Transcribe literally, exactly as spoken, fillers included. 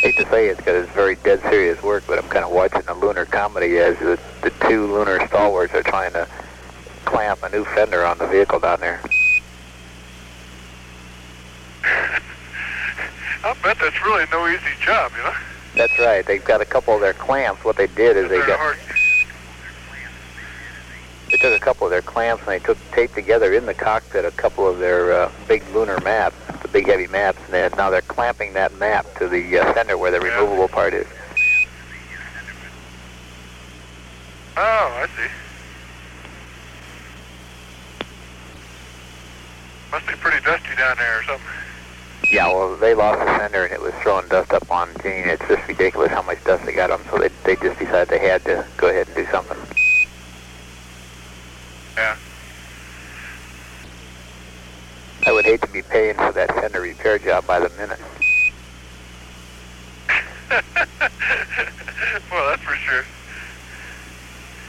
hate to say it because it's very dead serious work, but I'm kind of watching a lunar comedy as the, the two lunar stalwarts are trying to clamp a new fender on the vehicle down there. I'll bet that's really no easy job, you know? That's right. They've got a couple of their clamps. What they did is they got... Hard. They took a couple of their clamps and they took taped together in the cockpit a couple of their uh, big lunar maps, the big heavy maps, and they, now they're clamping that map to the uh, fender where the yeah. removable part is. Oh, I see. Must be pretty dusty down there or something. Yeah, well, they lost the fender and it was throwing dust up on Gene. It's just ridiculous how much dust they got on, so they, they just decided they had to go ahead and do something. Yeah. I would hate to be paying for that fender repair job by the minute. Well, that's for sure.